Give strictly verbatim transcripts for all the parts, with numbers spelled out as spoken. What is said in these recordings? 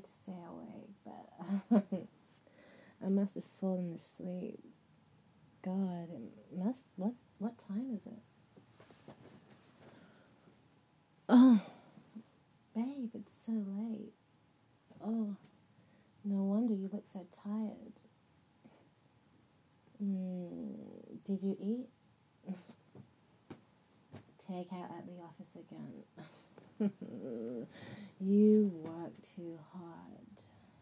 tried to stay awake, but I must have fallen asleep. God, it must. What what time is it? Oh, babe, it's so late. Oh, no wonder you look so tired. Mm, did you eat? Take out at the office again. You work too hard.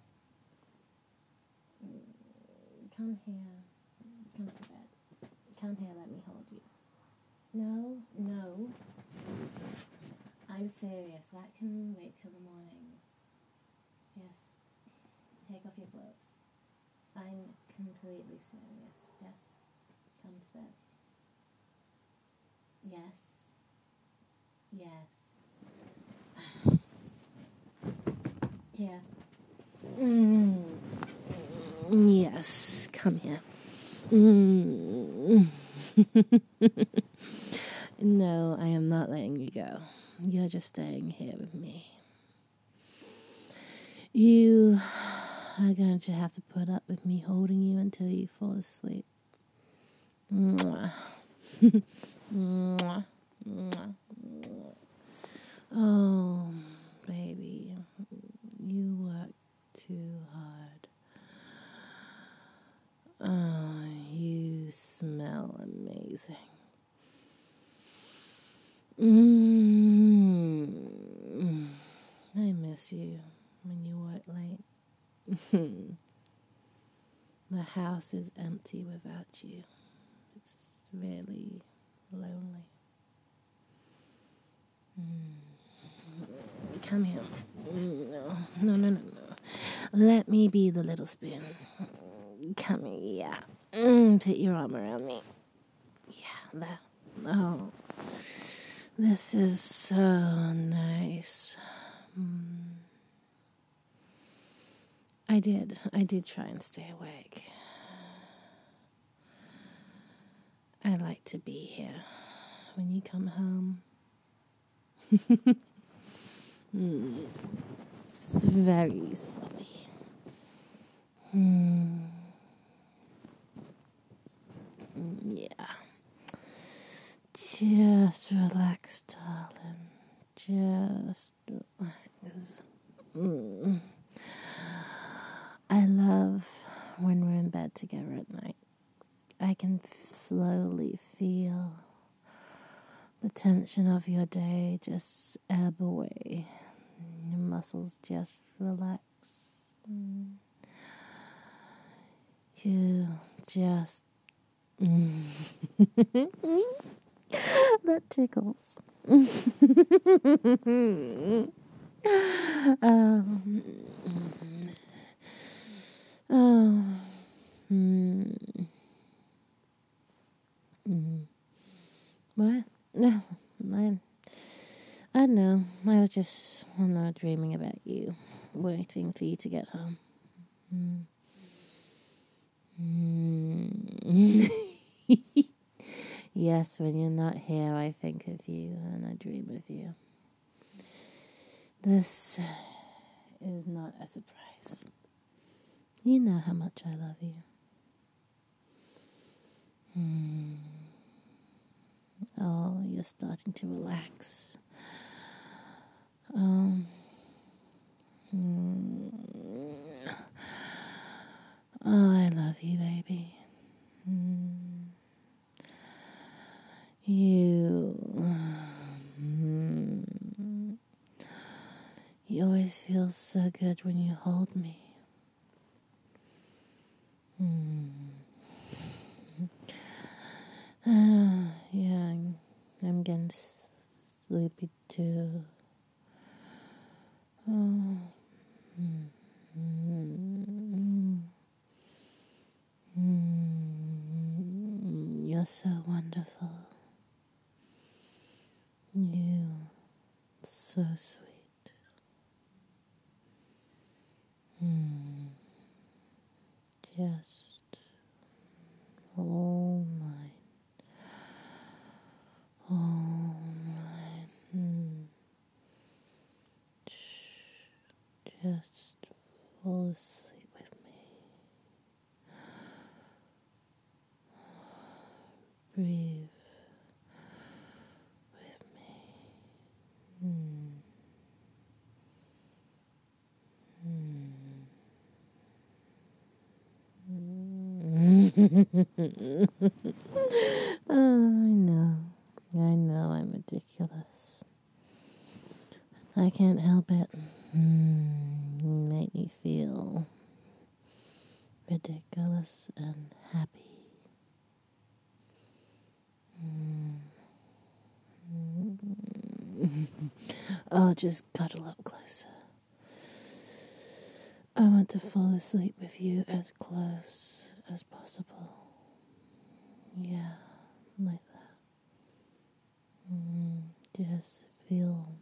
Come here. Come to bed. Come here, let me hold you. No, no. I'm serious. That can wait till the morning. Just take off your clothes. I'm completely serious. Just come to bed. Yes. Yes. Here. Mm. Yes, come here. Mm. No, I am not letting you go. You're just staying here with me. You are going to have to put up with me holding you until you fall asleep. Mwah. Mwah. Mwah. Oh, baby, you work too hard. Oh, you smell amazing. Mm. I miss you when you work late. The house is empty without you. It's really lonely. Mm. Come here. No, no, no, no, no. Let me be the little spoon. Come here, yeah. Mm, put your arm around me. Yeah, that. Oh, this is so nice. Mm. I did. I did try and stay awake. I like to be here when you come home. Mm. It's very soppy. Mm. Yeah. Just relax, darling. Just relax. Mm. I love when we're in bed together at night. I can f- slowly feel the tension of your day just ebb away. Your muscles just relax. Mm. You just... Mm. That tickles. um, oh. Mm. Mm. What? No, I, I don't know. I was just, I don't know, dreaming about you, waiting for you to get home. Mm. Mm. Yes, when you're not here, I think of you and I dream of you. This is not a surprise. You know how much I love you. Mm. Oh, you're starting to relax. Um. Mm. Oh, I love you, baby. Mm. You. Mm. You always feel so good when you hold me. Mm. Uh, yeah, I'm, I'm getting sleepy too. Oh. Mm. Mm. Mm. You're so wonderful. You, so sweet. Mm. Just all mine. All mine. Mm. Just fall asleep with me. Breathe with me. Hmm. Oh, I know. I know I'm ridiculous. I can't help it. Mm, you make me feel ridiculous and happy. Mm. Oh, just cuddle up closer. I want to fall asleep with you as close as possible. Yeah, like that. Mm, just feel